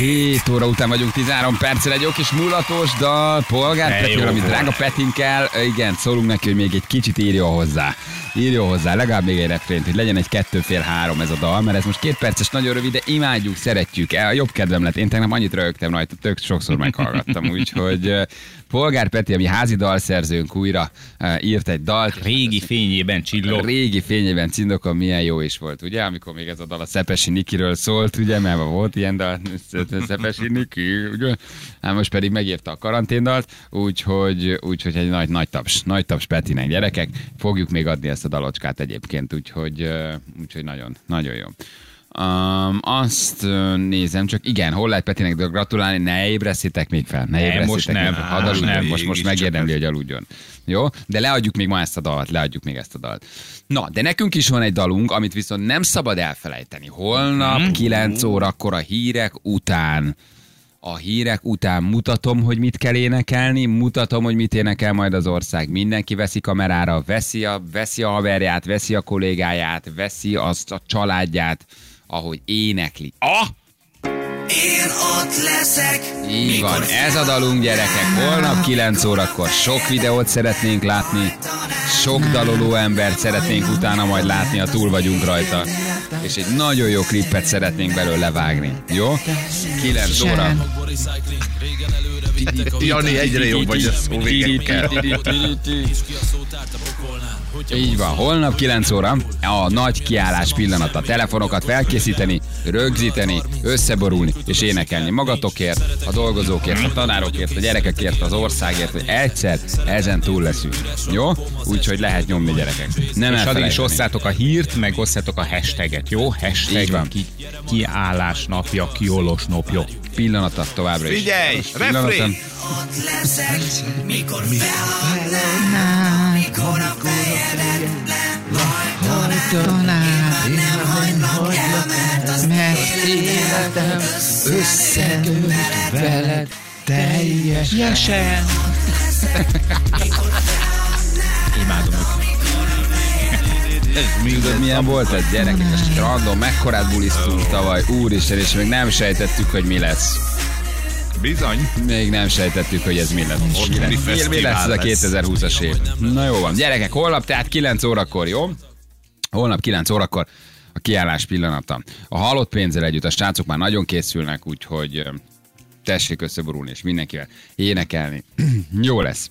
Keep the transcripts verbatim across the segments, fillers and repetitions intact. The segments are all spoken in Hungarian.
hét óra után vagyunk, tizenhárom perccel egy jó kis mulatos dal, Polgár Petiről, ami drága Petinkkel, igen, szólunk neki, hogy még egy kicsit írjon hozzá. Írjon hozzá, legalább még egy refrént, hogy legyen egy kettő fél három ez a dal, mert ez most két perces, nagyon rövid, de imádjuk, szeretjük. A jobb kedvem lett, én tegnap annyit rögtem rajta, tök sokszor meghallgattam, úgyhogy Polgár Peti, ami házi dalszerzőnk, újra uh, írt egy dalt. Régi fényében csillog. Régi fényében csillog, milyen jó is volt, ugye? Amikor még ez a dal a Szepesi Nikiről szólt, ugye? Mert volt ilyen dal, Szepesi Niki, ugye? Hát most pedig megírta a karanténdalt, úgyhogy, úgyhogy egy nagy, nagy taps, nagy taps Petinek, gyerekek. Fogjuk még adni ezt a dalocskát egyébként, úgyhogy, uh, úgyhogy nagyon, nagyon jó. Um, azt uh, nézem, csak igen, hol lehet Petinek gratulálni, ne ébresztétek még fel, ne ébresztétek most nem, még fel, hadd aludjon, most, most megérdemli, ez. hogy aludjon. Jó? De leadjuk még ma ezt a dalt, leadjuk még ezt a dalt. Na, de nekünk is van egy dalunk, amit viszont nem szabad elfelejteni. Holnap mm. kilenc órakor a hírek után, a hírek után mutatom, hogy mit kell énekelni, mutatom, hogy mit énekel majd az ország. Mindenki veszi kamerára, veszi a, veszi a haverját, veszi a kollégáját, veszi azt a családját, ahogy énekli. Ah! Én ott leszek. Így van, ez a dalunk, gyerekek. Holnap kilenc órakor sok videót szeretnénk látni, sok daloló embert szeretnénk utána majd látni, ha túl vagyunk rajta. És egy nagyon jó klippet szeretnénk belőle vágni. Jó? kilenc óra. Jani, egyre jobb vagy a szóvégekkel. Így van, holnap kilenc óra a nagy kiállás pillanata. Telefonokat felkészíteni, rögzíteni, összeborulni és énekelni magatokért, a dolgozókért, a tanárokért, a gyerekekért, az országért, hogy egyszer ezen túl leszünk. Jó? Úgyhogy lehet nyomni, gyerekek. Nem és addig is elfelejteni. osszátok a hírt, meg osszátok a hashtaget, jó? Hashtag Így van. Ki, kiállás napja, kiolós napja. Pillanata továbbra is. Figyelj, Pillanata. refrén! Ott leszek, mikor felhagynál, mikor a fejedet lehajtanál. Nem hagylak el, mert az életem összedőlt veled teljesen. Imádom őket. Tudod, milyen volt ez, gyerekek? A strandon mekkorát bulisztunk tavaly, úristen, és még nem sejtettük, hogy mi lesz. Bizony. Még nem sejtettük, hogy ez mi lesz. Mi lesz, mi, mi fesztivál lesz ez a lesz. kétezer-húszas év? Na jó van, gyerekek, holnap tehát kilenc órakor, jó? Holnap kilenc órakor a kiállás pillanata. A halott pénzzel együtt a srácok már nagyon készülnek, úgyhogy ö, tessék összeborulni és mindenkivel énekelni. Jó lesz.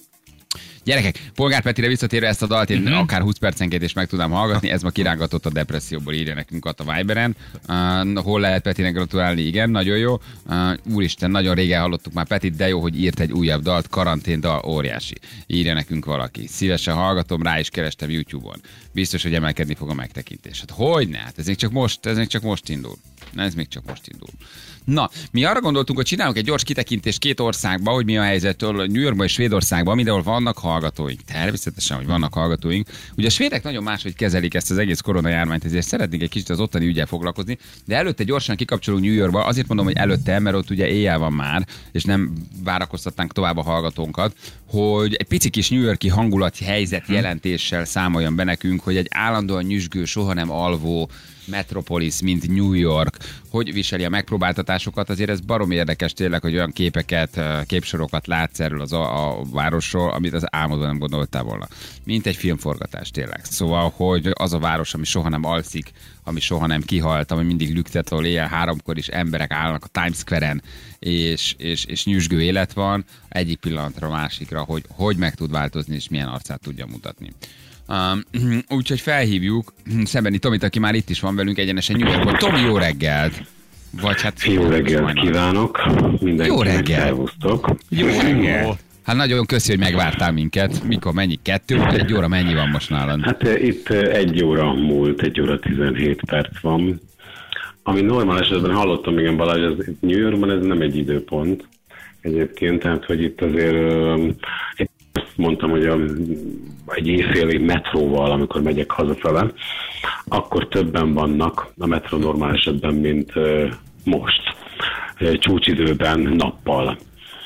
Gyerekek, Polgár Petire visszatérve ezt a dalt, én uh-huh. akár húsz percenként is meg tudnám hallgatni, ez ma kirángatott a depresszióból, írja nekünk a Viberen. Uh, hol lehet Petinek gratulálni? Igen, nagyon jó. Uh, úristen, nagyon régen hallottuk már Petit, de jó, hogy írt egy újabb dalt, karantén dal, óriási. Írja nekünk valaki. Szívesen hallgatom, rá is kerestem YouTube-on. Biztos, hogy emelkedni fog a megtekintés. Hát hogyne? Hát ez még csak most, ez még csak most indul. Ez még csak most indul. Na, mi arra gondoltunk, hogy csinálunk egy gyors kitekintést két országba, hogy mi a helyzet New Yorkban és Svédországban, mindenhol vannak hallgatóink. Természetesen, hogy vannak hallgatóink. Ugye a svédek nagyon máshogy kezelik ezt az egész koronajárványt, ezért szeretnénk egy kicsit az ottani ügyel foglalkozni, de előtte gyorsan kikapcsolunk New Yorkba. Azért mondom, hogy előtte, mert ott ugye éjjel van már, és nem várakoztatnánk tovább a hallgatónkat, hogy egy pici kis New York-i hangulat helyzet jelentéssel számoljon be nekünk, hogy egy állandóan nyüzsgő, soha nem alvó metropolis, mint New York, hogy viseli a megpróbáltatásokat, azért ez barom érdekes tényleg, hogy olyan képeket, képsorokat látsz erről az a, a városról, amit az álmodban nem gondoltál volna. Mint egy filmforgatás tényleg. Szóval, hogy az a város, ami soha nem alszik, ami soha nem kihalt, ami mindig lüktet, ahol éjjel háromkor is emberek állnak a Times Square-en, és, és, és nyüzsgő élet van, egyik pillanatra a másikra, hogy hogy meg tud változni, és milyen arcát tudja mutatni. Um, úgyhogy felhívjuk Szembeni Tomit, aki már itt is van velünk egyenesen New Yorkban. Tomi, jó reggelt! Vagy hát jó reggelt kívánok! Mindenkinek jó reggel! Szervusztok! Jó reggel! Hát nagyon köszi, hogy megvártál minket. Mikor mennyi? Kettő? Egy óra mennyi van most nálad? Hát itt egy óra múlt, egy óra tizenhét perc van. Ami normál esetben hallottam, igen, Balázs, ez New Yorkban ez nem egy időpont egyébként, tehát hogy itt azért mondtam, hogy a, egy éjféli metróval, amikor megyek hazafele, akkor többen vannak a metró normál esetben, mint uh, most, uh, csúcsidőben, nappal.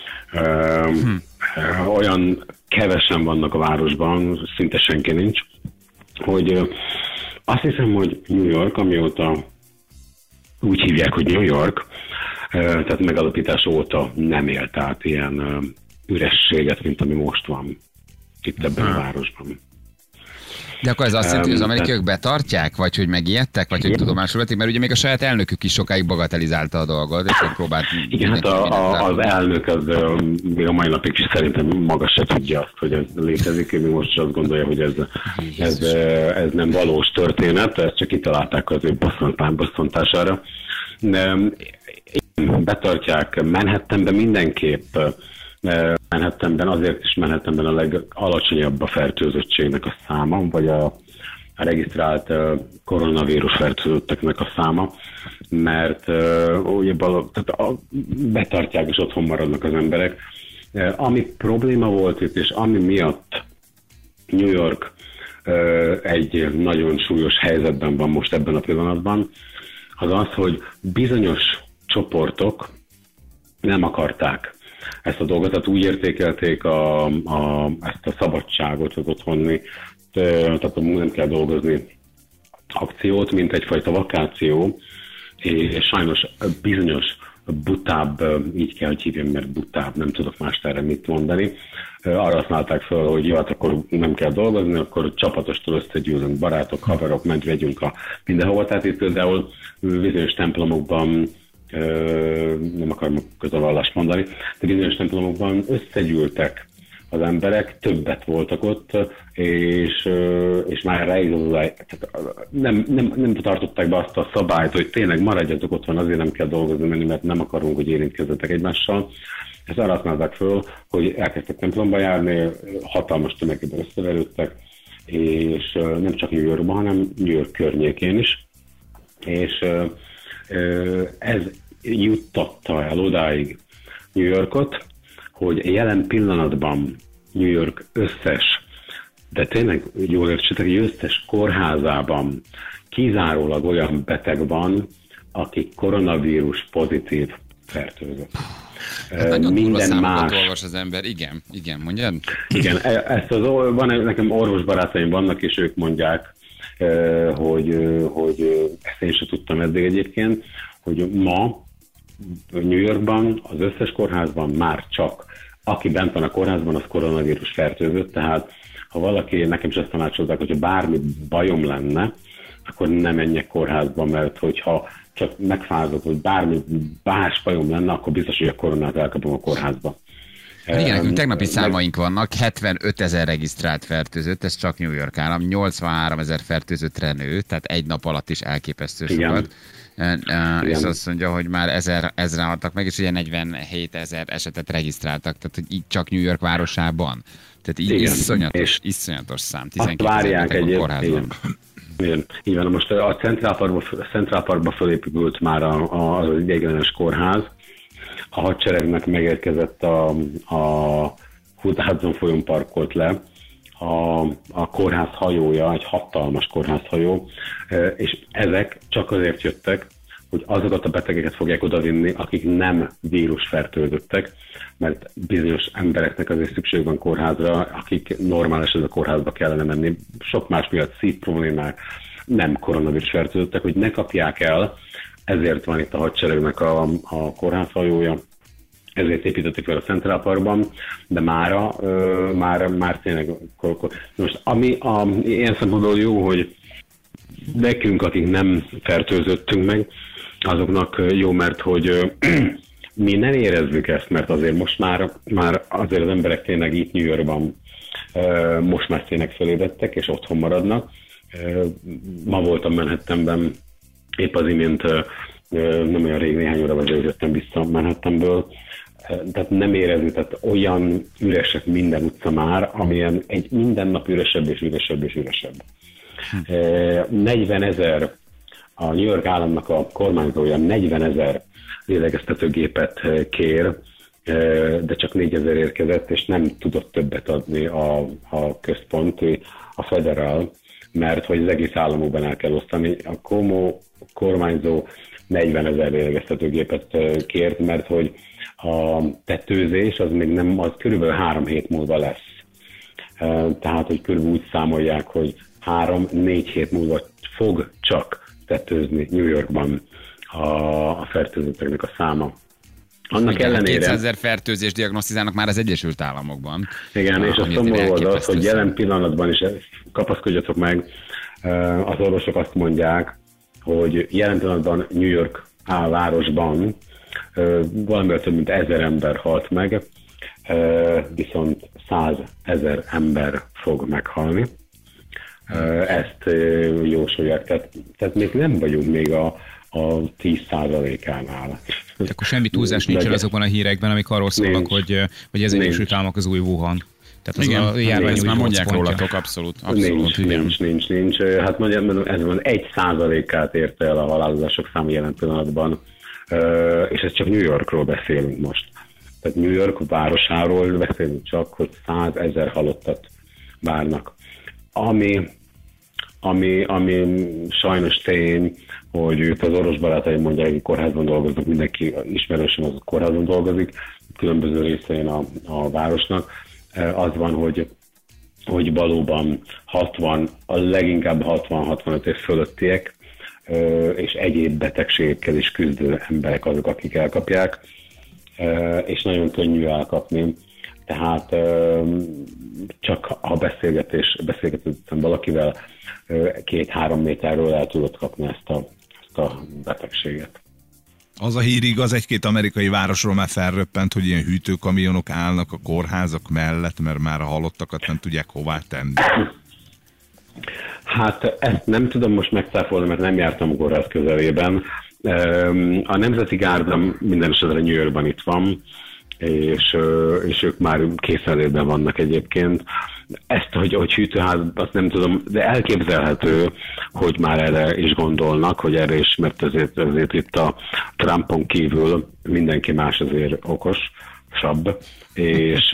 Uh, hmm. uh, olyan kevesen vannak a városban, szinte senki nincs, hogy uh, azt hiszem, hogy New York, amióta úgy hívják, hogy New York, tehát megalapítás óta nem élt át ilyen ürességet, mint ami most van itt ebben a városban. De akkor ez azt jelenti, hogy az Um, amerikaiak betartják, vagy hogy megijedtek, vagy hogy tudomásul vették, mert ugye még a saját elnökük is sokáig bagatelizálta a dolgot, és megpróbált... Igen, hát a, a, az elnök az ö, még a mai napig is szerintem maga se tudja azt, hogy ez létezik, ő még most is azt gondolja, hogy ez, ez, ez nem valós történet, ezt csak kitalálták az ő bosszantására. Betartják Manhattanben mindenképp, Manhattanben azért is Manhattanben a legalacsonyabb a fertőzöttségnek a száma, vagy a, a regisztrált koronavírus fertőzötteknek a száma, mert uh, ugye bal, tehát a, betartják és otthon maradnak az emberek. Uh, ami probléma volt itt, és ami miatt New York uh, egy nagyon súlyos helyzetben van most ebben a pillanatban, az az, hogy bizonyos csoportok nem akarták ezt a dolgot, tehát úgy értékelték a, a, ezt a szabadságot, az otthoni, tehát nem kell dolgozni akciót, mint egyfajta vakáció, és sajnos bizonyos butább, így kell, hogy hívjam, mert butább, nem tudok más erre mit mondani, arra használták fel, hogy jó, hát akkor nem kell dolgozni, akkor csapatostól összegyűlünk, barátok, haverok, ment vegyünk a mindenhova. Tehát itt például bizonyos templomokban, nem akarom közelvallást mondani, de bizonyos templomokban összegyűltek az emberek, többet voltak ott, és, és már ráigazolás, nem, nem, nem tartották be azt a szabályt, hogy tényleg maradjatok otthon, azért nem kell dolgozni menni, mert nem akarunk, hogy érintkezzetek egymással. Ezt arra használták föl, hogy elkezdtek templomba járni, hatalmas tömegében összeverődtek, és nem csak New Yorkban, hanem New York környékén is. És ez juttatta el odáig New Yorkot, hogy jelen pillanatban New York összes, de tényleg jól értsétek, hogy összes kórházában kizárólag olyan beteg van, aki koronavírus pozitív fertőzött. Hát Minden más. Olvas az ember, igen, igen, mondjad? Igen, ezt az, van, nekem orvosbarátaim vannak, és ők mondják, hogy, hogy ezt én sem tudtam eddig egyébként, hogy ma New Yorkban, az összes kórházban már csak aki bent van a kórházban, az koronavírus fertőzött, tehát ha valaki, nekem is azt tanácsozzák, hogyha bármi bajom lenne, akkor nem menjek kórházba, mert hogyha csak megfázok, hogy bármi más bajom lenne, akkor biztos, hogy a koronát elkapom a kórházba. Hát igen, nekünk tegnapi számaink vannak, hetvenöt ezer regisztrált fertőzött, ez csak New York állam, nyolcvanhárom ezer fertőzöttre nő, tehát egy nap alatt is elképesztő sokat. Uh, és azt mondja, hogy már ezer, ezren haltak meg, és ugye negyvenhét ezer esetet regisztráltak, tehát hogy így csak New York városában. Tehát így igen, iszonyatos, és iszonyatos szám. tizenkét ezer beteg a kórházban. Igen, így van, most a Central Parkba, Central Parkba fölépült már a, a, az ideiglenes kórház. A hadseregnek megérkezett a, a Hudson folyón parkolt le a, a kórház hajója, egy hatalmas kórházhajó, és ezek csak azért jöttek, hogy azokat a betegeket fogják odavinni, akik nem vírusfertőzöttek, mert bizonyos embereknek azért szükség van kórházra, akik normális ez a kórházba kellene menni, sok más miatt szív problémák, nem koronavírus fertőzöttek, hogy ne kapják el, ezért van itt a hadseregnek a, a kórházhajója, ezért építették fel a Central Parkban, de mára, ö, már, már tényleg... Most ami a, ilyen szempontból jó, hogy nekünk, akik nem fertőzöttünk meg, azoknak jó, mert hogy ö, mi nem érezzük ezt, mert azért most már, már azért az emberek tényleg itt New Yorkban ö, most már tényleg felébredtek, és otthon maradnak. Ö, ma voltam Manhattanben, épp az imént ö, nem olyan rég, néhány óra azért jöttem vissza Manhattanből, tehát nem érezni, tehát olyan üresek minden utca már, amilyen egy minden nap üresebb és üresebb és üresebb. Hm. negyven ezer, a New York államnak a kormányzója negyven ezer lélegeztetőgépet kér, de csak négyezer érkezett, és nem tudott többet adni a, a központ, a federal, mert hogy az egész államokban el kell osztani. A Cuomo kormányzó negyven ezer lélegeztetőgépet kért, mert hogy a tetőzés az még nem, az körülbelül három hét múlva lesz. Tehát, hogy körülbelül úgy számolják, hogy három-négy hét múlva fog csak tetőzni New Yorkban a, a fertőzötteknek a száma. Annak Igen, ellenére... kétszázezer fertőzést diagnosztizálnak már az Egyesült Államokban. Igen, és a Ami szomorú azért az az, elképesztő hogy szám. jelen pillanatban is, kapaszkodjatok meg, az orvosok azt mondják, hogy jelen pillanatban New York városban valamivel több mint ezer ember halt meg, viszont százezer ember fog meghalni. Ezt jósolják, tehát, tehát még nem vagyunk még a, a tíz százalékánál. Akkor semmi túlzás nincs el azokban a hírekben, amik arról szólnak, Nincs. hogy, hogy ez Egyesült Államok az új Wuhan. Tehát az Igen, a járvány ezt új már mondják hotspotja. rólatok, abszolút. abszolút Nincs, igen. nincs, nincs, nincs. Hát nagyjából ez van egy százalékát érte el a halálozások száma jelen pillanatban, és ez csak New Yorkról beszélünk most. Tehát New York városáról beszélünk csak, hogy százezer halottat várnak. Ami, ami, ami sajnos tény, hogy itt az orvos barátaim mondják, hogy kórházban dolgoznak, mindenki ismerősen az kórházban dolgozik, különböző részein a, a városnak. Az van, hogy, hogy valóban hatvan, a leginkább hatvan-hatvanöt év fölöttiek, és egyéb betegségekkel is küzdő emberek azok, akik elkapják, és nagyon könnyű elkapni. Tehát csak ha beszélgetés, beszélgetőztem valakivel, két-három méterről el tudod kapni ezt a, ezt a betegséget. Az a hír igaz, egy-két amerikai városról már felröppent, hogy ilyen hűtőkamionok állnak a kórházak mellett, mert már a halottakat nem tudják hová tenni. Hát ezt nem tudom most megcáfolni, mert nem jártam a kórház közelében. A Nemzeti Gárda minden esetre New Yorkban itt van, és, és ők már készenlétben vannak egyébként. Ezt, hogy, hogy hűtőház, azt nem tudom, de elképzelhető, hogy már erre is gondolnak, hogy erre is, mert azért, azért itt a Trumpon kívül mindenki más azért okosabb, és,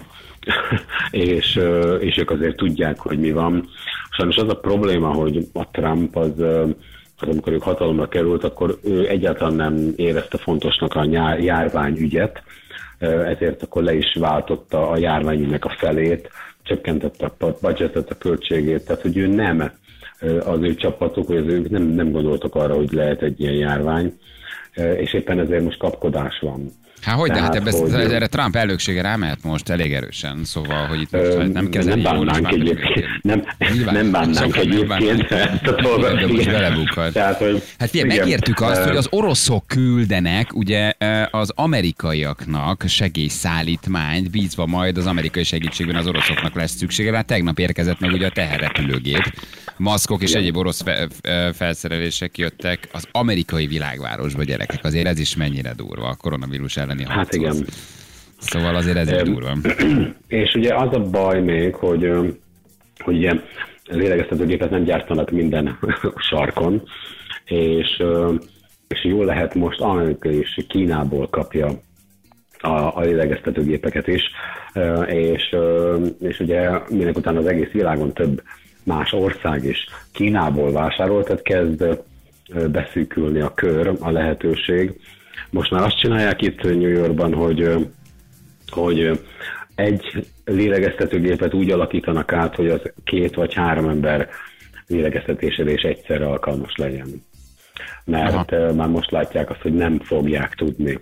és, és ők azért tudják, hogy mi van. Sajnos az a probléma, hogy a Trump az, az amikor ők hatalomra került, akkor ő egyáltalán nem érezte fontosnak a nyár, járványügyet, ezért akkor le is váltotta a járványügynek a felét, csökkentette a budgetet, a költségét, tehát hogy ő nem, az ő csapatok, hogy az ők nem, nem gondoltak arra, hogy lehet egy ilyen járvány, és éppen ezért most kapkodás van. Hát hogy, de hát ebbe, hogy... erre Trump elnöksége rámehet most elég erősen, szóval, hogy itt most Ö, nem kezeli nem jól, és bánnánk már egyébként, nem, Nyilván, nem bánnánk sokan nem egyébként ezt a dolgot. de most belebukhat. Tehát, hogy, Hát figyelj, igen, megértük azt, ö, hogy az oroszok küldenek ugye az amerikaiaknak segélyszállítmányt, bízva majd az amerikai segítségben az oroszoknak lesz szüksége. Hát tegnap érkezett meg ugye a teherrepülőgép. Maszkok és egyéb orosz fe, felszerelések jöttek az amerikai világvárosba, gyerekek. Azért ez is mennyire durva a koronavírus elleni harchoz. Hát igen. Szóval azért ez is durva. És ugye az a baj még, hogy, hogy ugye lélegeztetőgépet nem gyártanak minden sarkon, és, és jól lehet most Amerika és Kínából kapja a, a lélegeztetőgépeket is, és, és ugye minek után az egész világon több más ország is Kínából vásárol, tehát kezd beszűkülni a kör, a lehetőség. Most már azt csinálják itt New Yorkban, hogy, hogy egy lélegeztetőgépet úgy alakítanak át, hogy az két vagy három ember lélegeztetésére is egyszerre alkalmas legyen. Mert Aha. már most látják azt, hogy nem fogják tudni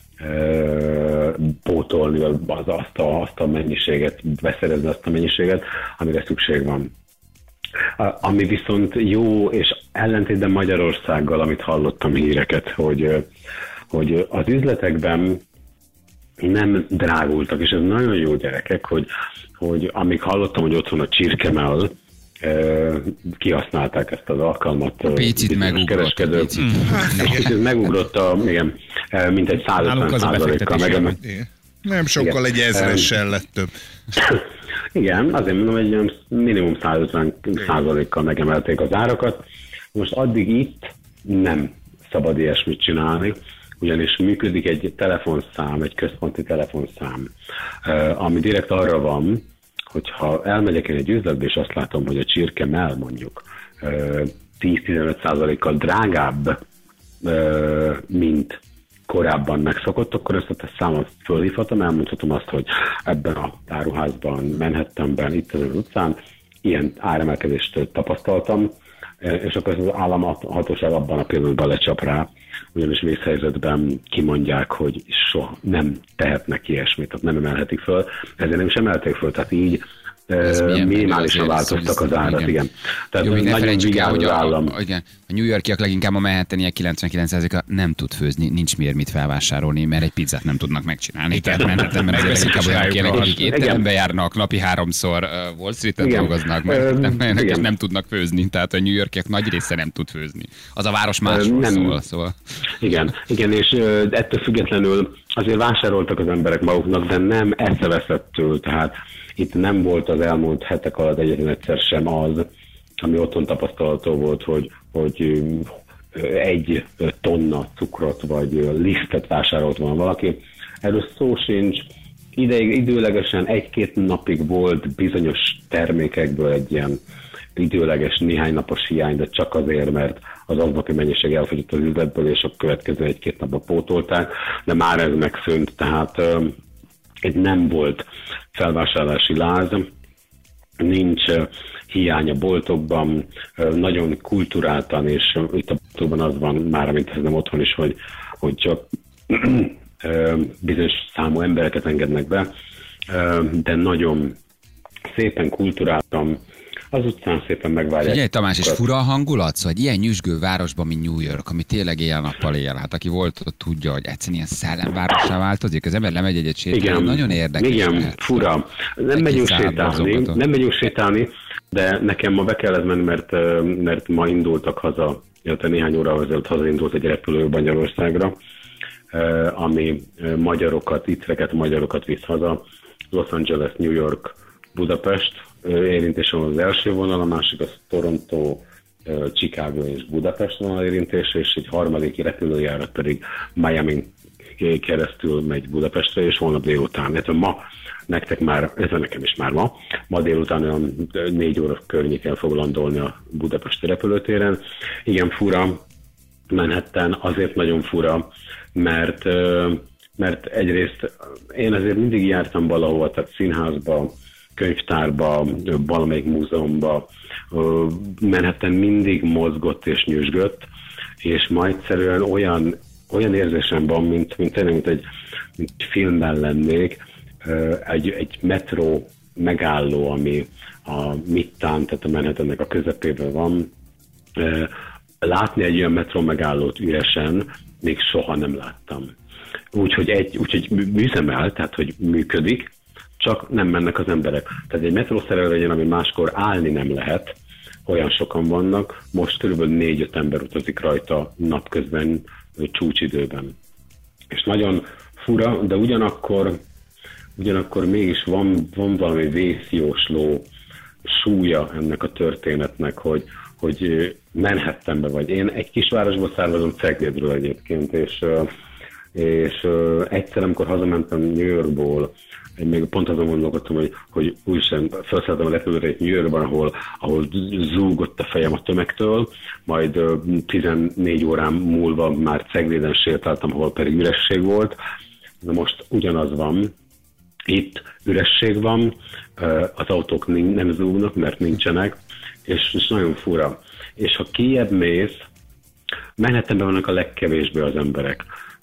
pótolni az, azt, a, azt a mennyiséget, beszerezni azt a mennyiséget, amire szükség van. Ami viszont jó, és ellentétben Magyarországgal, amit hallottam híreket, hogy, hogy az üzletekben nem drágultak, és ez nagyon jó, gyerekek, hogy, hogy amíg hallottam, hogy otthon a csirkemell, kihasználták ezt az alkalmat. Picit megugrott. Picit. És kicsit megugrott, a, igen, mint egy száz ötven százalékkal megemelt. Nem sokkal egy ezressel lett több. Igen, azért mondom, hogy minimum száz ötven százalékkal megemelték az árakat. Most addig itt nem szabad ilyesmit csinálni, ugyanis működik egy telefonszám, egy központi telefonszám, ami direkt arra van, hogyha elmegyek én egy üzletbe, és azt látom, hogy a csirkemell mondjuk tíz-tizenöt százalékkal drágább, mint korábban megszokott, akkor ezt a számot fölhívhatom, elmondhatom azt, hogy ebben a áruházban, Manhattanben, itt az utcán ilyen áremelkedést tapasztaltam, és akkor az államhatóság abban a pillanatban lecsap rá, ugyanis vészhelyzetben kimondják, hogy soha nem tehetnek ilyesmit, tehát nem emelhetik föl, ezért nem is emelték föl, tehát így minimálisan változtak az árat, igen. igen. Tehát jó, még ne felejtsük el, hogy a, a, igen, a New Yorkiak leginkább a Manhattaniek kilencvenkilenc százaléka nem tud főzni, nincs miért mit felvásárolni, mert egy pizzát nem tudnak megcsinálni. Tehát Manhattanben azért inkább olyan kérnek, akik étterembe járnak, napi háromszor uh, Wall Street-en dolgoznak, mert nem, nem, nem tudnak főzni, tehát a New Yorkiak nagy része nem tud főzni. Az a város másról nem szól, szóval. Igen, igen, és uh, ettől függetlenül azért vásároltak az emberek maguknak, de nem eszeveszettől, tehát itt nem volt az elmúlt hetek alatt egyetlen egyszer sem az, ami otthon tapasztalható volt, hogy, hogy egy tonna cukrot vagy lisztet vásárolt volna valaki. Erről szó sincs. Ideig, időlegesen egy-két napig volt bizonyos termékekből egy ilyen időleges néhány napos hiány, de csak azért, mert az aznapi mennyiség elfogyott az üzletből, és a következő egy-két napban pótolták, de már ez megszűnt, tehát egy nem volt felvásárlási láz, nincs hiány a boltokban, nagyon kulturáltan, és itt a boltokban az van már, mint ez nem otthon is, hogy, hogy csak bizonyos számú embereket engednek be, de nagyon szépen kulturáltan, az utcán szépen megvárják. Figyelj Tamás, és fura a hangulat? Szóval egy ilyen nyüzsgő városban, mint New York, ami tényleg éjjel-nappal él. Hát aki volt, ott tudja, hogy egyszerűen ilyen szellemvárossá változik. Az ember lemegy egyet sétálni, nagyon érdekes. Igen, lehet. Fura. Nem megyünk sétálni, nem megyünk sétálni, de nekem ma be kellett menni, mert, mert ma indultak haza, illetve néhány óra ezelőtt hazaindult egy repülő Magyarországra, ami magyarokat, itteket, magyarokat visz haza. Los Angeles, New York, Budapest, érintés van az első vonal, a másik az Toronto, Chicago és Budapest vonal érintés, és egy harmadik repülőjárat pedig Miami keresztül megy Budapestre, és holnap délután, ez ma nektek már, ez nekem is már ma, ma délután olyan négy óra környéken fog landolni a budapesti repülőtéren. Igen, fura, Manhattan azért nagyon fura, mert, mert egyrészt én azért mindig jártam valahol, tehát színházba, könyvtárba, valamelyik múzeumba, Manhattan mindig mozgott és nyüzsgött, és ma egyszerűen olyan, olyan érzésem van, mint, mint tényleg, mint egy mint filmben lennék, egy, egy metró megálló, ami a Midtown, tehát a Manhattannek a közepében van. Látni egy olyan metró megállót üresen még soha nem láttam. Úgyhogy egy, úgyhogy üzemel, tehát hogy működik, csak nem mennek az emberek. Tehát egy metrószerelő legyen, ami máskor állni nem lehet, olyan sokan vannak, most körülbelül négy-öt ember utazik rajta napközben, csúcsidőben. És nagyon fura, de ugyanakkor, ugyanakkor mégis van, van valami vészjósló súlya ennek a történetnek, hogy, hogy Manhattanbe vagy. Én egy kisvárosból származom, Ceglédről egyébként, és, és egyszer, amikor hazamentem New Yorkból, én még pont azon gondolkodtam, hogy, hogy újság felszálltam a repülőre egy New Yorkban, ahol, ahol zúgott a fejem a tömegtől, majd tizennégy órán múlva már Cegléden sétáltam, ahol pedig üresség volt. De most ugyanaz van, itt üresség van, az autók nem zúgnak, mert nincsenek, és, és nagyon fura. És ha kijebb mész, Manhattanben vannak a legkevésbé az emberek.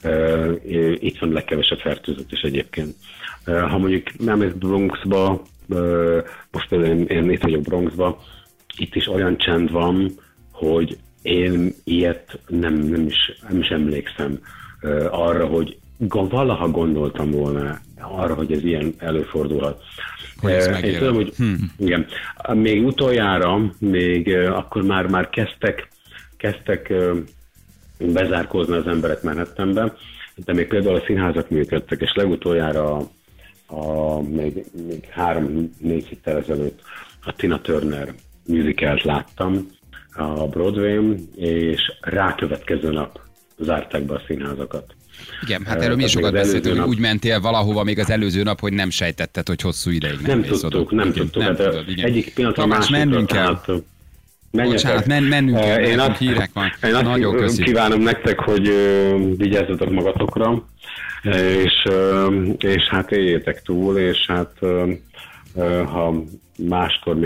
Itt van a legkevesebb fertőzött is egyébként. Ha mondjuk nem ez Bronxba, most például én, én itt vagyok Bronxba, itt is olyan csend van, hogy én ilyet nem, nem, is, nem is emlékszem arra, hogy valaha gondoltam volna arra, hogy ez ilyen előfordulhat. Én tudom, hogy hm. igen, még utoljára, még akkor már, már kezdtek, kezdtek bezárkózni az emberek Manhattanbe, de még például a színházak működtek, és legutoljára a, a, még, még három-négy héttel ezelőtt a Tina Turner musicalt láttam a Broadway-n, és rákövetkező nap zárták be a színházakat. Igen, hát erről mi sokat beszéltünk, hogy úgy mentél valahova még az előző nap, hogy nem sejtetted, hogy hosszú ideig nem Nem tudtuk, nem igen, tudtuk. Nem hát tudod, igen. Egyik pillanatra Tamás, mennünk kell. Bocsánat, men, mennünk kell, én azt, hírek van. Én azt Nagyon köszi. kívánom nektek, hogy uh, vigyázzatok magatokra, és, uh, és hát éljétek túl, és hát uh, uh, ha máskor még egy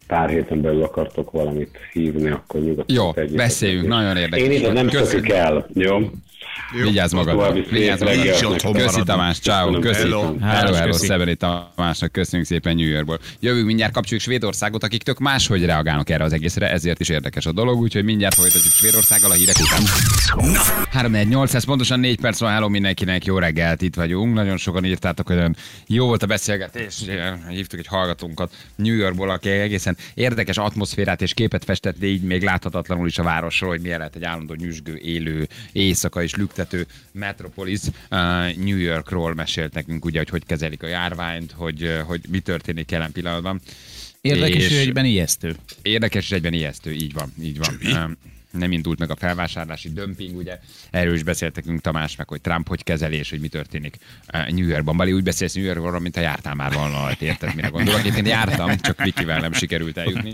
pár héten belül akartok valamit hívni, akkor nyugodtan. Jó, beszéljünk, nagyon érdekes. Én itt nem szökök el, jó? Vigyázz magadra. Vigyázz magadra. Köszi Tamás, ciao. Köszi. Hello, hello, Szebeni Tamásnak köszönjük szépen New Yorkból. Jövünk mindjárt, kapcsoljuk Svédországot, akik tök máshogy reagálnak erre az egészre, ezért is érdekes a dolog, úgyhogy mindjárt folytatjuk Svédországgal a hírek után. három négy nyolc, ez pontosan négy perc van, hello mindenkinek, jó reggelt, itt vagyunk. Nagyon sokan írtátok, hogy olyan jó volt a beszélgetés, hívtuk egy hallgatónkat New Yorkból, aki egészen érdekes atmoszférát és képet festett, de így még láthatatlanul is a városról, hogy milyen lehet egy állandó nyüzsgő, élő éjszaka és lüktető metropolis. Uh, New Yorkról mesélt nekünk, ugye, hogy hogy kezelik a járványt, hogy, hogy mi történik jelen pillanatban. Érdekes, és egyben ijesztő. Érdekes, és egyben ijesztő, így van, így van. Uh, nem indult meg a felvásárlási dömping, ugye, erről is beszéltekünk Tamás meg, hogy Trump hogy kezeli, és hogy mi történik uh, New Yorkban. Bali, úgy beszélsz New Yorkról, mint a jártál már volna, érted, mire gondolok. Én jártam, csak Vikivel nem sikerült eljutni.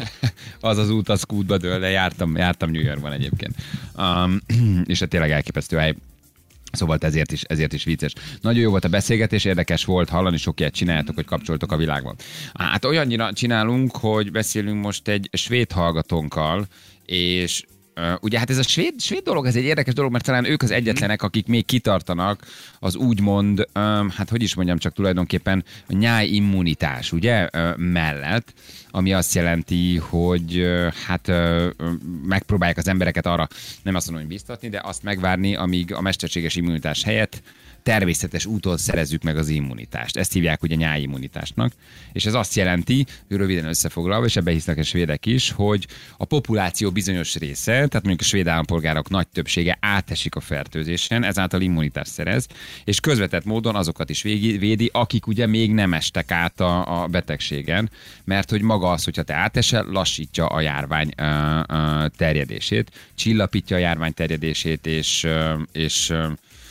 Az az út, az kútba dől, de jártam, jártam New Yorkban egyébként. Um, és hát tényleg elképesztő hely. Szóval ezért is, ezért is vicces. Nagyon jó volt a beszélgetés, érdekes volt hallani, sok ilyet csináltok, hogy kapcsoltok a világban. Hát olyannyira csinálunk, hogy beszélünk most egy svéd hallgatónkkal, és uh, ugye hát ez a svéd, svéd dolog, ez egy érdekes dolog, mert talán ők az egyetlenek, akik még kitartanak az úgymond, um, hát hogy is mondjam, csak tulajdonképpen a nyájimmunitás, ugye, uh, mellett, ami azt jelenti, hogy uh, hát uh, megpróbálják az embereket arra, nem azt mondom, hogy biztatni, de azt megvárni, amíg a mesterséges immunitás helyett természetes úton szerezzük meg az immunitást. Ezt hívják ugye nyájimmunitásnak. És ez azt jelenti, hogy röviden összefoglalva, és ebbe hisznek a svédek is, hogy a populáció bizonyos része, tehát mondjuk a svéd állampolgárok nagy többsége átesik a fertőzésen, ezáltal immunitást szerez, és közvetett módon azokat is védi, akik ugye még nem estek át a, a betegségen, mert hogy maga az, hogyha te átesel, lassítja a járvány uh, uh, terjedését, csillapítja a járvány terjedését, és, uh, és uh,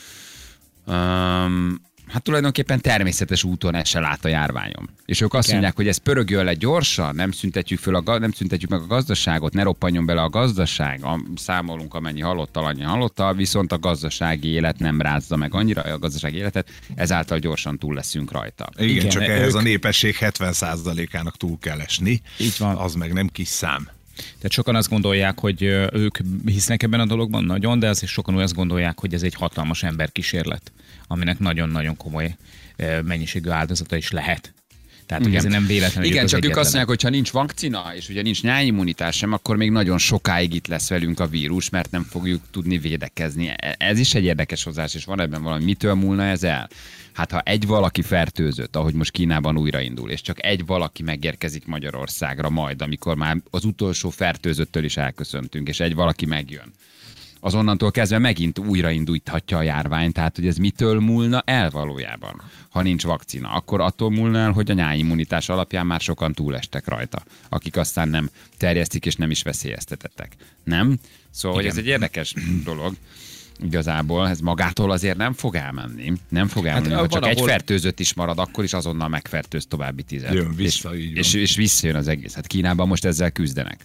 Um, hát tulajdonképpen természetes úton esel át a járványon. És ők azt mondják, hogy ez pörögjön le gyorsan, nem szüntetjük, föl a, nem szüntetjük meg a gazdaságot, ne roppanjon bele a gazdaság, a, számolunk amennyi halottal, annyi halottal, viszont a gazdasági élet nem rázza meg annyira a gazdasági életet, ezáltal gyorsan túl leszünk rajta. Igen, Igen csak ehhez ők... a népesség hetven százalékának túl kell esni. Így van. Az meg nem kis szám. Tehát sokan azt gondolják, hogy ők hisznek ebben a dologban nagyon, de azért sokan úgy azt gondolják, hogy ez egy hatalmas emberkísérlet, aminek nagyon-nagyon komoly mennyiségű áldozata is lehet. Tehát, hogy ez nem véletlenül. Igen, csak ők azt mondják, hogy ha nincs vakcina, és ugye nincs nyájimmunitás sem, akkor még nagyon sokáig itt lesz velünk a vírus, mert nem fogjuk tudni védekezni. Ez is egy érdekes hozzás, és van ebben valami. Mitől múlna ez el? Hát ha egy valaki fertőzött, ahogy most Kínában újraindul, és csak egy valaki megérkezik Magyarországra majd, amikor már az utolsó fertőzöttől is elköszöntünk, és egy valaki megjön, az onnantól kezdve megint újraindíthatja a járvány, tehát hogy ez mitől múlna el valójában, ha nincs vakcina. Akkor attól múlna el, hogy a nyájimmunitás alapján már sokan túlestek rajta, akik aztán nem terjesztik és nem is veszélyeztetettek. Nem? Szóval hogy ez egy érdekes dolog. Igazából ez magától azért nem fog elmenni. Nem fog elmenni, hát, ha csak ahol... egy fertőzött is marad, akkor is azonnal megfertőz további tizet. Jön vissza, és, így van. És, és visszajön az egész. Hát Kínában most ezzel küzdenek.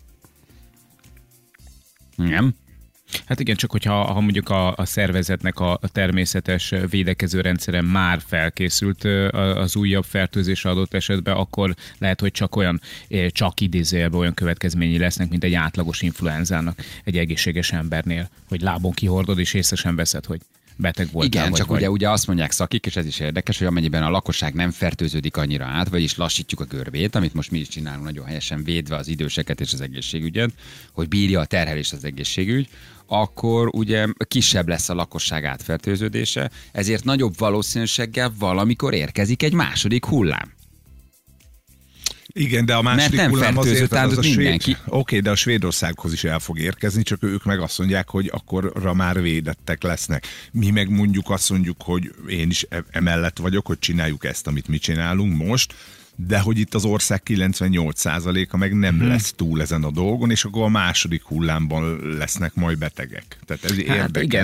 Nem? Hát igen, csak hogyha ha mondjuk a, a szervezetnek a, a természetes védekező rendszere már felkészült az újabb fertőzés adott esetben, akkor lehet, hogy csak olyan, csak idézőjelben olyan következményei lesznek, mint egy átlagos influenzának egy egészséges embernél, hogy lábon kihordod és észre sem veszed, hogy beteg voltál. Igen, csak vagy. Ugye, ugye azt mondják szakik, és ez is érdekes, hogy amennyiben a lakosság nem fertőződik annyira át, vagyis lassítjuk a görbét, amit most mi is csinálunk nagyon helyesen, védve az időseket és az egészségügyet, hogy bírja a terhelés az egészségügy, akkor ugye kisebb lesz a lakosság átfertőződése, ezért nagyobb valószínűséggel valamikor érkezik egy második hullám. Igen, de a második nem hullám azért az a mindenki. Svéd... Oké, okay, de a Svédországhoz is el fog érkezni, csak ők meg azt mondják, hogy akkorra már védettek lesznek. Mi meg mondjuk azt mondjuk, hogy én is emellett vagyok, hogy csináljuk ezt, amit mi csinálunk most, de hogy itt az ország kilencvennyolc százaléka meg nem hmm. lesz túl ezen a dolgon, és akkor a második hullámban lesznek majd betegek. Tehát ez hát érdekes. Igen.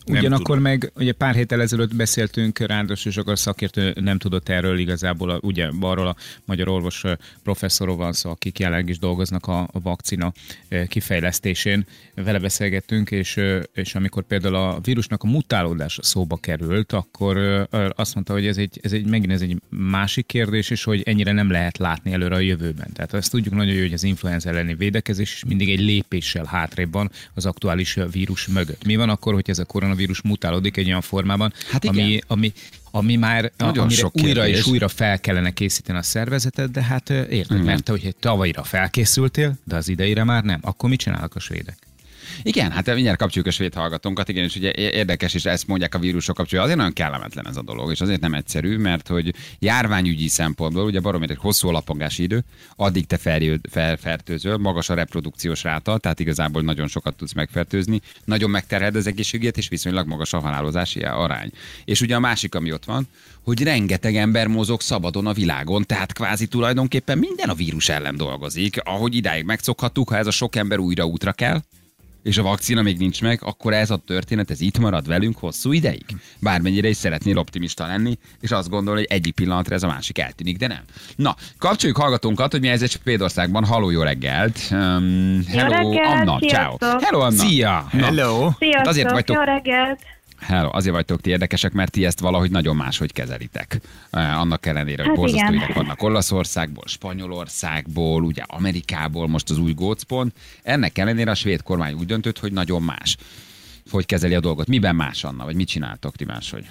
Ugyanakkor meg ugye pár héttel ezelőtt beszéltünk, Rádos és akkor a szakértő nem tudott erről igazából, a, ugye arról a magyar orvos professzorról van szó, akik jelenleg is dolgoznak a, a vakcina kifejlesztésén. Vele beszélgettünk, és, és amikor például a vírusnak a mutálódása szóba került, akkor azt mondta, hogy ez egy, ez egy megint ez egy másik kérdés, és hogy ennyire nem lehet látni előre a jövőben. Tehát azt tudjuk nagyon jó, hogy az influenza elleni védekezés is mindig egy lépéssel hátrébb van az aktuális vírus mögött. Mi van akkor, hogy ez a koronavírus mutálódik egy olyan formában, hát ami, ami, ami már amire újra és újra fel kellene készíteni a szervezetet, de hát érted, mm. mert te, hogy tavalyra felkészültél, de az idejére már nem, akkor mit csinálnak a svédek? Igen, hát mindjárt kapcsoljuk a svéd hallgatónkat, igen, és ugye érdekes, és ezt mondják a vírusok kapcsolatban. Azért nagyon kellemetlen ez a dolog, és azért nem egyszerű, mert hogy járványügyi szempontból, ugye baromér egy hosszú alapangási idő, addig te fertőzöl, magas a reprodukciós ráta, tehát igazából nagyon sokat tudsz megfertőzni, nagyon megterheld az egészségügyet, és viszonylag magas a halálozási arány. És ugye a másik, ami ott van, hogy rengeteg ember mozog szabadon a világon, tehát kvázi tulajdonképpen minden a vírus ellen dolgozik, ahogy idáig megszokhattuk, ha ez a sok ember újra útra kell, és a vakcina még nincs meg, akkor ez a történet, ez itt marad velünk hosszú ideig. Bármennyire is szeretnél optimista lenni, és azt gondol, hogy egyik pillanatra ez a másik eltűnik, de nem. Na, kapcsoljuk hallgatónkat, hogy mi ez egy Svédországban. Halló, jó reggelt! Um, hello, jó reggelt, Anna, ciao. Hello, Anna. Szia! Hello! Sziasztok, hát azért vagytok... jó reggelt! Hello, azért vagytok ti érdekesek, mert ti ezt valahogy nagyon máshogy kezelitek. Eh, annak ellenére, hogy Hát borzasztó igen. hírek vannak Olaszországból, Spanyolországból, ugye Amerikából, most az új gócpont. Ennek ellenére a svéd kormány úgy döntött, hogy nagyon más. Hogy kezeli a dolgot? Miben más, Anna? Vagy mit csináltok ti máshogy?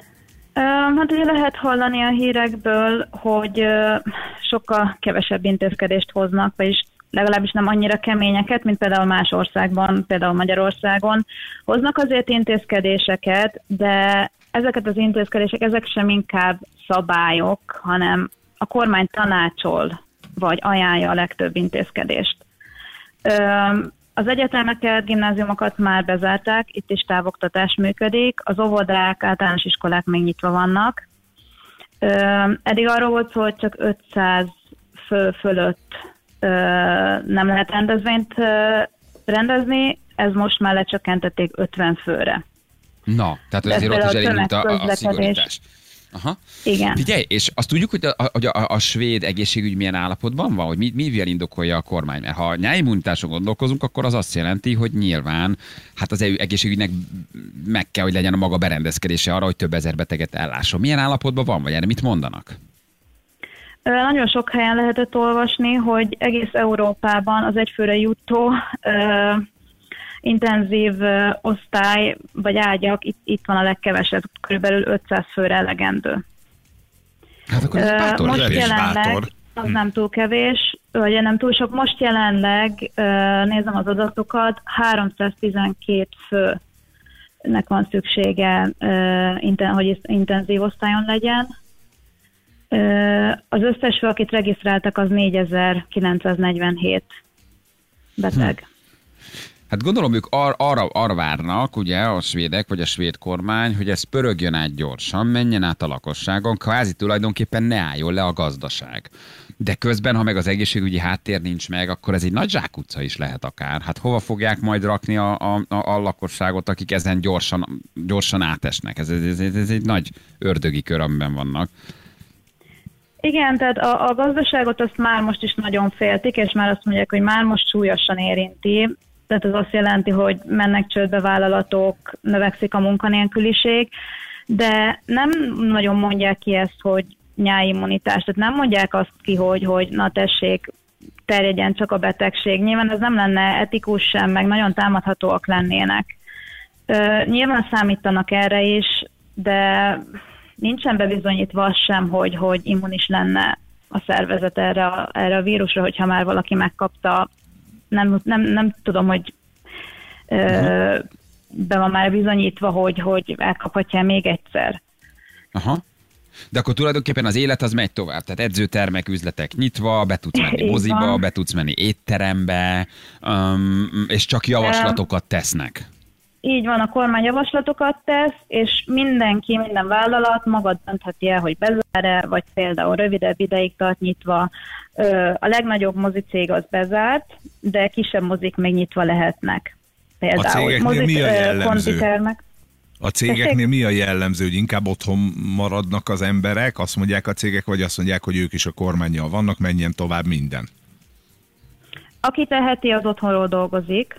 Ö, Hát ugye lehet hallani a hírekből, hogy ö, sokkal kevesebb intézkedést hoznak, vagyis legalábbis nem annyira keményeket, mint például más országban, például Magyarországon. Hoznak azért intézkedéseket, de ezeket az intézkedések, ezek sem inkább szabályok, hanem a kormány tanácsol, vagy ajánlja a legtöbb intézkedést. Az egyetemeket, gimnáziumokat már bezárták, itt is távoktatás működik, az óvodák, általános iskolák még nyitva vannak. Eddig arról volt szó, hogy csak ötszáz fő fölött nem lehet rendezvényt rendezni, ez most már lecsökkentették ötven főre. Na, tehát azért ott is elindult a, a szigorítás. Aha. Igen. Figyelj, és azt tudjuk, hogy a, hogy a, a svéd egészségügy milyen állapotban van, hogy mi, mivel indokolja a kormány? Mert ha nyáimmunitáson gondolkozunk, akkor az azt jelenti, hogy nyilván hát az egészségügynek meg kell, hogy legyen a maga berendezkedése arra, hogy több ezer beteget ellásson. Milyen állapotban van, vagy erre mit mondanak? Nagyon sok helyen lehetett olvasni, hogy egész Európában az egyfőre jutó ö, intenzív ö, osztály vagy ágyak, itt, itt van a legkevesebb, körülbelül ötszáz főre elegendő. Hát akkor ez bátor, most kevés jelenleg, bátor. az hm. nem túl kevés, vagy nem túl sok, most jelenleg ö, nézem az adatokat, háromszáztizenkét főnek van szüksége, ö, inten, hogy intenzív osztályon legyen. Az összes fő, akit regisztráltak, az négyezer-kilencszáznegyvenhét beteg. Hát gondolom, ők ar- arra, arra várnak, ugye a svédek, vagy a svéd kormány, hogy ez pörögjön át gyorsan, menjen át a lakosságon, kvázi tulajdonképpen ne álljon le a gazdaság. De közben, ha meg az egészségügyi háttér nincs meg, akkor ez egy nagy zsákutca is lehet akár. Hát hova fogják majd rakni a, a, a, a lakosságot, akik ezen gyorsan, gyorsan átesnek? Ez, ez, ez, ez egy nagy ördögi kör, amiben vannak. Igen, tehát a, a gazdaságot azt már most is nagyon féltik, és már azt mondják, hogy már most súlyosan érinti. Tehát ez azt jelenti, hogy mennek csődbe vállalatok, növekszik a munkanélküliség, de nem nagyon mondják ki ezt, hogy nyáimmunitás. Tehát nem mondják azt ki, hogy, hogy na tessék, terjedjen csak a betegség. Nyilván ez nem lenne etikus sem, meg nagyon támadhatóak lennének. Ö, nyilván számítanak erre is, de nincsen bebizonyítva az sem, hogy, hogy immunis lenne a szervezet erre a, erre a vírusra, hogyha már valaki megkapta. Nem, nem, nem tudom, hogy ö, be van már bizonyítva, hogy, hogy elkaphatja még egyszer. Aha. De akkor tulajdonképpen az élet az megy tovább. Tehát edzőtermek, üzletek nyitva, be tudsz menni moziba, be tudsz menni étterembe, um, és csak javaslatokat tesznek. Így van, a kormány javaslatokat tesz, és mindenki, minden vállalat maga döntheti el, hogy bezár-e, vagy például rövidebb ideig tart nyitva. A legnagyobb mozicég az bezárt, de kisebb mozik még nyitva lehetnek. Például A cégeknél mi a jellemző? Konditermek. A cégeknél mi a jellemző, hogy inkább otthon maradnak az emberek, azt mondják a cégek, vagy azt mondják, hogy ők is a kormánnyal vannak, menjen tovább minden? Aki teheti, az otthonról dolgozik,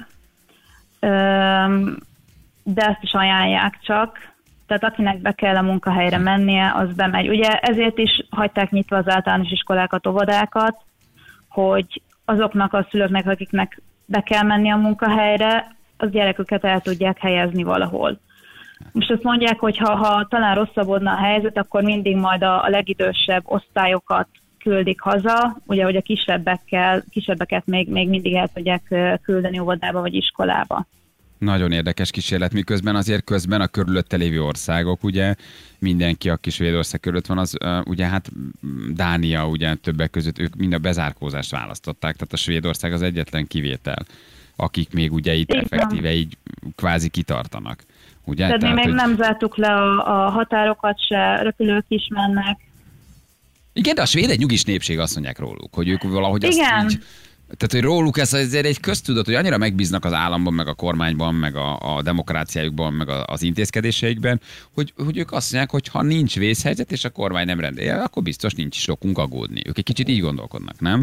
Öm, de ezt is ajánlják csak. Tehát akinek be kell a munkahelyre mennie, az bemegy. Ugye ezért is hagyták nyitva az általános iskolákat, óvodákat, hogy azoknak a szülőknek, akiknek be kell menni a munkahelyre, az gyereküket el tudják helyezni valahol. Most azt mondják, hogy ha, ha talán rosszabbodna a helyzet, akkor mindig majd a, a legidősebb osztályokat küldik haza, ugye, hogy a kisebbekkel, kisebbeket még, még mindig el tudják küldeni óvodába vagy iskolába. Nagyon érdekes kísérlet, miközben azért közben a körülötte lévő országok, ugye mindenki, aki Svédország körülött van, az uh, ugye hát Dánia, ugye többek között ők mind a bezárkózást választották, tehát a Svédország az egyetlen kivétel, akik még ugye itt Igen. effektíve így kvázi kitartanak. Ugye? Tehát, Tehát mi még hogy... nem zártuk le a, a határokat se, repülők is mennek. Igen, de a svéd egy nyugis népség, azt mondják róluk, hogy ők valahogy azt Igen. így... Tehát, hogy róluk ez azért egy köztudat, hogy annyira megbíznak az államban, meg a kormányban, meg a, a demokráciájukban, meg a, az intézkedéseikben, hogy, hogy ők azt mondják, hogy ha nincs vészhelyzet, és a kormány nem rendelje, akkor biztos nincs is okunk aggódni. Ők egy kicsit így gondolkodnak, nem?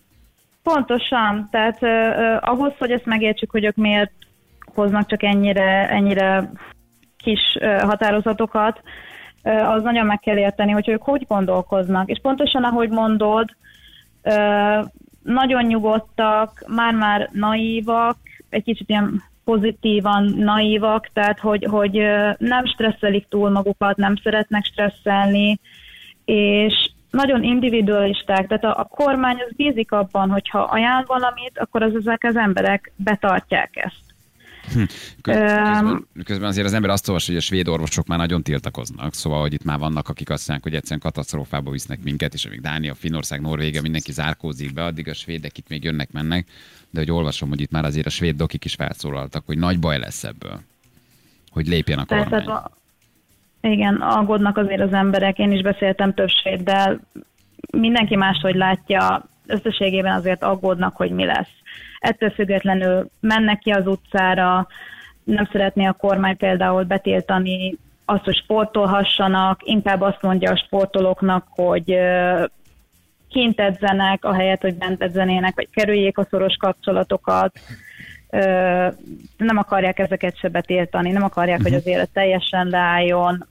Pontosan. Tehát uh, ahhoz, hogy ezt megértsük, hogy ők miért hoznak csak ennyire, ennyire kis uh, határozatokat, uh, az nagyon meg kell érteni, hogy ők hogy gondolkoznak. És pontosan ahogy mondod, uh, nagyon nyugodtak, már-már naívak, egy kicsit ilyen pozitívan naívak, tehát hogy, hogy nem stresszelik túl magukat, nem szeretnek stresszelni, és nagyon individualisták, tehát a, a kormány az bízik abban, hogyha ajánl valamit, akkor az ezek az emberek betartják ezt. Hm. Közben, közben azért az ember azt olvas, hogy a svéd orvosok már nagyon tiltakoznak, szóval, hogy itt már vannak, akik azt mondják, hogy egyszerűen katasztrófába visznek minket, és amíg Dánia, Finnország, Norvégia, mindenki zárkózik be, addig a svédek itt még jönnek-mennek, de hogy olvasom, hogy itt már azért a svéd dokik is felszólaltak, hogy nagy baj lesz ebből, hogy lépjen a kormány. Tehát, a, igen, aggódnak azért az emberek, én is beszéltem több svéddel, mindenki máshogy látja, összességében azért aggódnak, hogy mi lesz. Ettől függetlenül mennek ki az utcára, nem szeretné a kormány például betiltani azt, hogy sportolhassanak, inkább azt mondja a sportolóknak, hogy kint edzenek, ahelyett, hogy bent edzenének, vagy kerüljék a szoros kapcsolatokat. Nem akarják ezeket se betiltani, nem akarják, uh-huh. hogy az élet teljesen leálljon.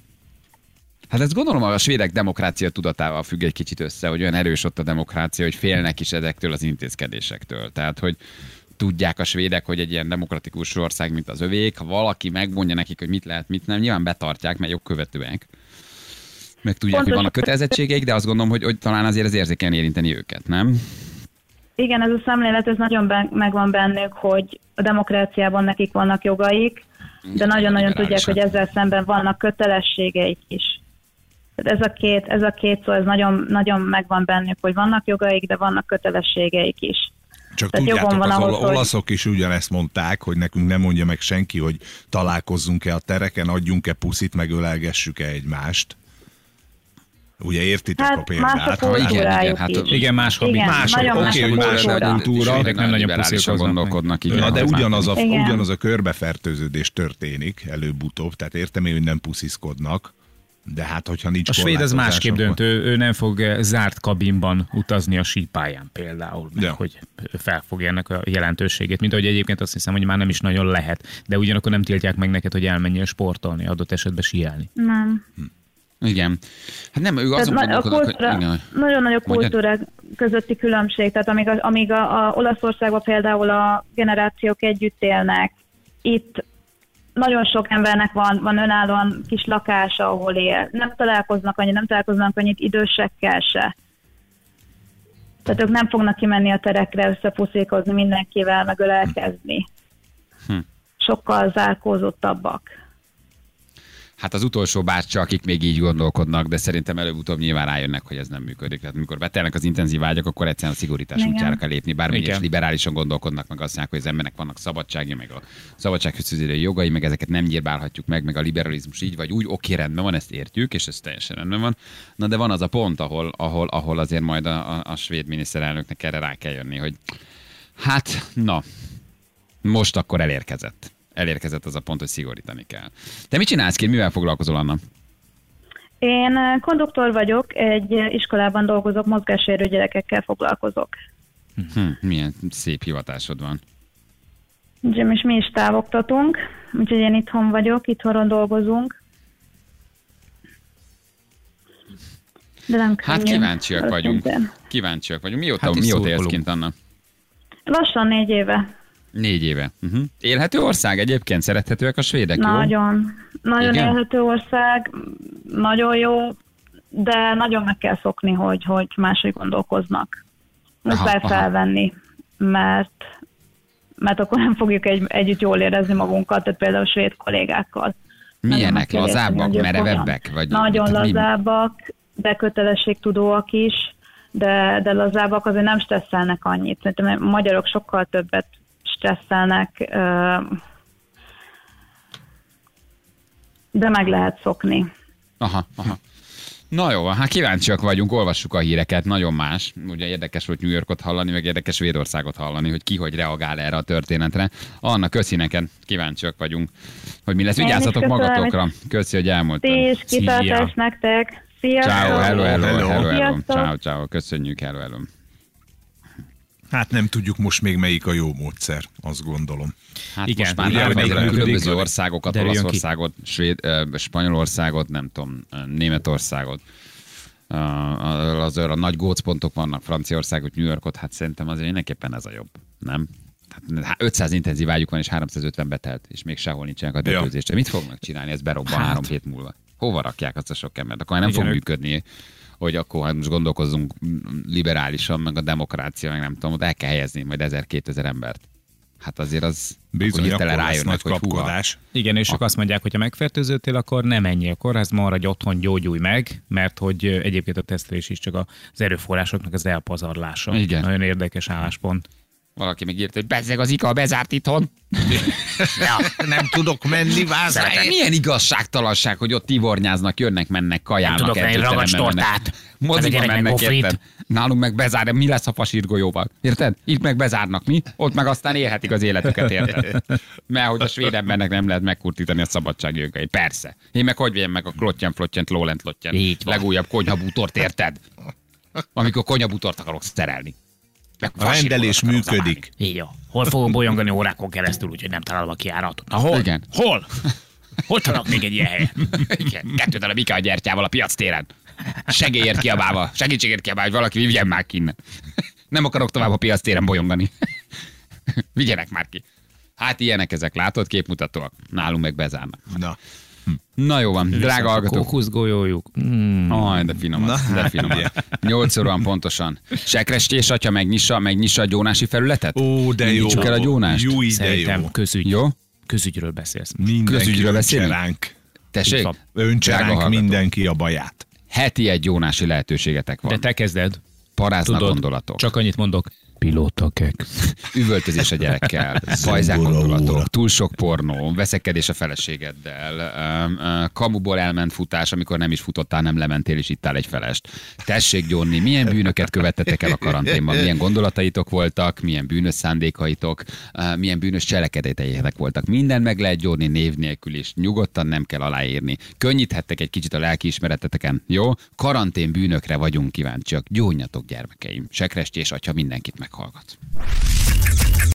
Hát ezt gondolom a svédek demokrácia tudatával függ egy kicsit össze, hogy olyan erős ott a demokrácia, hogy félnek is ezektől az intézkedésektől. Tehát, hogy tudják a svédek, hogy egy ilyen demokratikus ország, mint az övék, ha valaki megmondja nekik, hogy mit lehet, mit nem, nyilván betartják, mert jogkövetőek. Meg tudják, Pontos. hogy vannak kötelezettségeik, de azt gondolom, hogy, hogy talán azért az érzéken érinteni őket, nem? Igen, ez a szemlélet, ez nagyon ben, megvan bennük, hogy a demokráciában nekik vannak jogaik, de nagyon-nagyon tudják, hogy ezzel szemben vannak kötelességeik is. Tehát ez a két, ez a két szó, ez nagyon, nagyon megvan bennük, hogy vannak jogaik, de vannak kötelességeik is. Csak Tehát tudjátok, van az ahhoz, olaszok is ugyanezt mondták, hogy nekünk nem mondja meg senki, hogy találkozzunk-e a tereken, adjunk-e puszit, meg ölelgessük-e egymást. Ugye értitek hát a példát? Más a igen, igen, hát igen, más hobbi. Mások, oké, más hogy más a kultúra. Nem nagyon liberálisan gondolkodnak. Igen, Na, de ugyanaz a, igen. ugyanaz a körbefertőződés történik előbb-utóbb, tehát értem én, hogy nem pusziszkodnak, de hát, hogyha nincs A svéd az korlátozás, másképp akkor... dönt, ő, ő nem fog zárt kabinban utazni a sípályán például, meg Ja. hogy felfogja ennek a jelentőségét, mint ahogy egyébként azt hiszem, hogy már nem is nagyon lehet, de ugyanakkor nem tiltják meg neked, hogy elmenjél sportolni, adott esetben síelni. Nem. Igen. Hát nem, ő azon Tehát a gondolkodnak, kultúra, hogy... Igen. nagyon nagy a Mondjad. kultúrák közötti különbség, tehát amíg, a, amíg a, a Olaszországban például a generációk együtt élnek, itt nagyon sok embernek van, van önállóan kis lakása, ahol él. Nem találkoznak annyit, nem találkoznak annyit idősekkel se. Tehát ők nem fognak kimenni a terekre, összepuszékozni mindenkivel, meg ölelkezni. Hm. Sokkal zárkózottabbak. Hát az utolsó bácsi, akik még így gondolkodnak, de szerintem előbb-utóbb nyilván rájönnek, hogy ez nem működik. Tehát amikor betelnek az intenzív vágyak, akkor egyszerűen a szigorítás Igen. útjára kell lépni. Bármilyen Igen. liberálisan gondolkodnak, meg azt mondják, hogy az embernek vannak szabadsági, meg a szabadsághoz fűződő jogai, meg ezeket nem nyírbálhatjuk meg, meg a liberalizmus így vagy úgy, oké, rendben van, ezt értjük, és ez teljesen rendben van. Na de van az a pont, ahol, ahol, ahol azért majd a, a, a svéd miniszterelnöknek erre rá kell jönni, hogy hát, na, most akkor elérkezett. elérkezett az a pont, hogy szigorítani kell. Te mit csinálsz ki, mivel foglalkozol, Anna? Én eh, konduktor vagyok, egy eh, iskolában dolgozok, mozgássérült gyerekekkel foglalkozok. Hm, milyen szép hivatásod van. Úgyhogy és mi is távoktatunk, úgyhogy én itthon vagyok, itthonról dolgozunk. De nem Hát könnyű. kíváncsiak vagyunk. Őszintén. Kíváncsiak vagyunk. Mióta, Hát is mióta élsz szurkolunk. kint, Anna? Lassan négy éve. Négy éve. Uh-huh. Élhető ország egyébként? Szerethetőek a svédek, jó? Nagyon. Nagyon Igen? élhető ország, nagyon jó, de nagyon meg kell szokni, hogy, hogy máshogy gondolkoznak. Muszáj aha. felvenni, mert, mert akkor nem fogjuk egy, együtt jól érezni magunkat, tehát például svéd kollégákkal. Nagyon meg Milyenek? kell érteni, Lazábbak, hogy ők merevebbek? hogyan. Vagy Nagyon mi- lazábbak, de kötelességtudóak is, de, de lazábbak azért nem stresszelnek annyit. Szerintem a magyarok sokkal többet stresszelnek, ö, de meg lehet szokni. Aha, aha. Na jó, hát kíváncsiak vagyunk, olvassuk a híreket, nagyon más. Ugye érdekes volt New Yorkot hallani, meg érdekes Svédországot hallani, hogy ki hogy reagál erre a történetre. Anna, köszi neked, kíváncsiak vagyunk, hogy mi lesz. Én is Vigyázzatok köszönöm, magatokra. Köszi, hogy elmondtad. Ti is Szia. kitartás nektek! Sziasztok! Ciao, hello, hello, hello, hello, hello. Sziasztok. Ciao, ciao, köszönjük, hello, hello. Hát nem tudjuk most még melyik a jó módszer, azt gondolom. Hát Igen, most már ugye, nem melyik az működik, különböző vagy- országokat, derüljön ki. Olaszországot, Svéd, ö, Spanyolországot, nem tudom, ö, Németországot, ö, az a nagy gócpontok vannak, Franciaországot, New Yorkot, hát szerintem azért mindenképpen ez a jobb, nem? Hát ötszáz intenzív ágyuk van, és háromszázötven betelt, és még sehol nincsenek a tetőzésre. Mit fognak csinálni? Ez berobban Hát. három hét múlva. Hova rakják azt a sok embert? Akkor már nem Igen, fog ők- működni, hogy akkor hát most gondolkozzunk liberálisan, meg a demokrácia, meg nem tudom, ott el kell helyezni majd ezer-kétezer embert. Hát azért az Bizony, akkor akkor hirtelen lesz rájönnek, nagy hogy húha. kapkodás. Igen, és ők azt mondják, hogy ha megfertőződtél, akkor nem menjél a kórházba, maradj otthon, gyógyulj meg, mert hogy ö, egyébként a tesztelés is csak az erőforrásoknak az elpazarlása. Igen. Nagyon érdekes álláspont. Valaki meg írta, hogy bezzeg az IKA bezárt itthon. Ja, nem tudok menni, vázár. Milyen igazságtalanság, hogy ott tivornyáznak, jönnek, mennek, kajálnak. Nem tudok venni edzőterembe ragacstortát. mennek. Ez a Moziba gyerek meg mennek, gofrit. érted? Nálunk meg bezár, mi lesz a fasírgolyóval? Érted? Itt meg bezárnak, mi? Ott meg aztán élhetik az életüket, érted? Mert hogy a svéd embernek nem lehet megkurtítani a szabadságjogait. Persze. Én meg hogy vegyem meg a klottyan, flottyant, lólent lottyan. Így van. Legújabb konyhabútort, érted? Amikor konyhabútort akarok szerelni. Meg A rendelés fasírgolyót akarok működik. Így jó. Hol fogok bolyongani órákon keresztül, úgyhogy nem találom a kiáratot. Na hol? Igen. Hol? Hol találok még egy ilyen helyen? Igen, kettőt a Mika a gyertyával a piac téren. Segélyért kiabálva, segítségért kiabálva, hogy valaki vigyen már ki innen. Nem akarok tovább a piac téren bolyongani. Vigyenek már ki. Hát ilyenek ezek, látod, képmutatóak. Nálunk meg bezárnak. Na, Na jó van, drága hallgatók. Kókuszgolyójuk. Mm. Aj, de finom Na, az, de hát finom ugye. az. Nyolc óra van pontosan. Sekrestés atya megnyissa, megnyissa a gyónási felületet? ó, de jó. Nyitsuk el a gyónást? Jó, de Szerintem jó. közügy. Jó? Közügyről beszélsz. Mindenki Közügyről öntse beszélünk? ránk. Tessék? Itt van. Öntse Drága ránk hallgatók. mindenki a baját. Heti egy gyónási lehetőségetek van. De te kezded. Paráznak Tudod, gondolatok. csak annyit mondok. Pilótakek. Üvöltözés a gyerekkel, fajzák gondolatok, túl sok pornó, veszekedés a feleségeddel, öm, ö, kamuból elment futás, amikor nem is futottál, nem lementél és ittál egy felest. Tessék gyónni, milyen bűnöket követtetek el a karanténban, milyen gondolataitok voltak, milyen bűnös szándékaitok, ö, milyen bűnös cselekedeteitek voltak. Minden meg lehet gyónni név nélkül is, nyugodtan nem kell aláírni. Könnyíthettek egy kicsit a lelkiismereteteken, jó? Karantén bűnökre vagyunk kíváncsiak. Gyónjatok, gyermekeim. Sekrestés atya mindenkit meghallgat.